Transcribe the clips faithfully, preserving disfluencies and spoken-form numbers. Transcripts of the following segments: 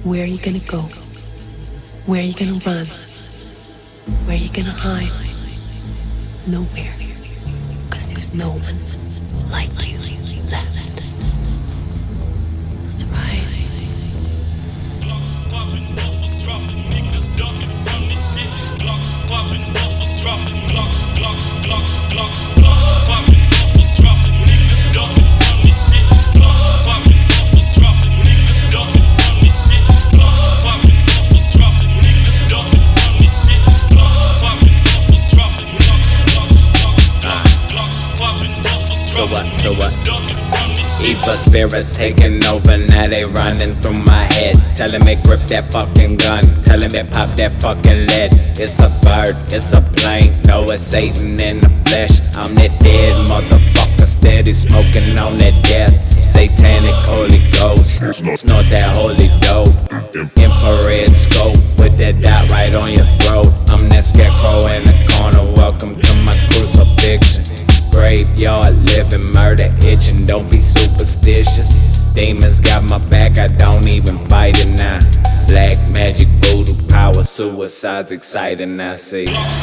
Where are you gonna go? Where are you gonna run? Where are you gonna hide? Nowhere. Cause there's no one like you left. That's right. So what, so what? Evil spirits taking over, now they running through my head. Telling me grip that fucking gun, telling me pop that fucking lead. It's a bird, it's a plane, no it's Satan in the flesh. I'm that dead motherfucker, steady smoking on that death. Satanic Holy Ghost, snort that holy dope. Infrared scope, put that dot right on your throat. I'm that scarecrow in the corner, welcome to my crucifixion. Graveyard, living murder, itching, don't be superstitious. Demons got my back, I don't even fight it now. Black magic, voodoo power, suicide's exciting, I see.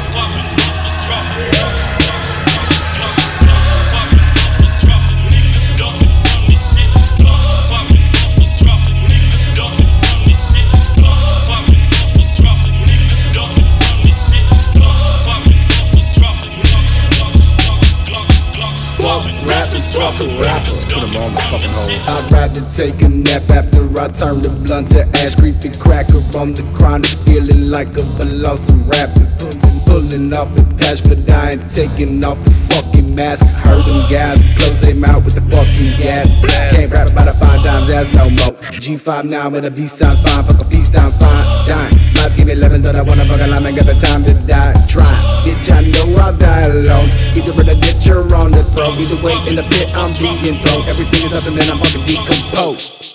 Fuck a rapper, put him on the fucking hole. I'd rather take a nap after I turn the blunt to ash. Creepy cracker on the chronic, feeling like a velociraptor. Pulling off the patch, but I ain't taking off the fucking mask. Heard them guys close their mouth with the fucking gas. Can't rap about a five dimes ass no more. G five now with a B sounds fine, fuck a peace down fine, dying. Life give me eleven, but I wanna fuck a line, ain't got the time to die. Try, bitch, I know I'll die alone. Either in a ditch or on the throat. Either way in the pit, I'm being thrown. Everything is nothing and I'm fucking decomposed.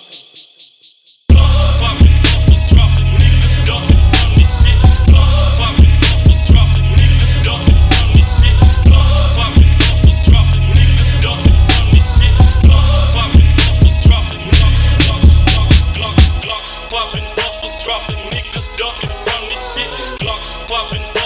Dropping, niggas ducking from this shit. Glock popping.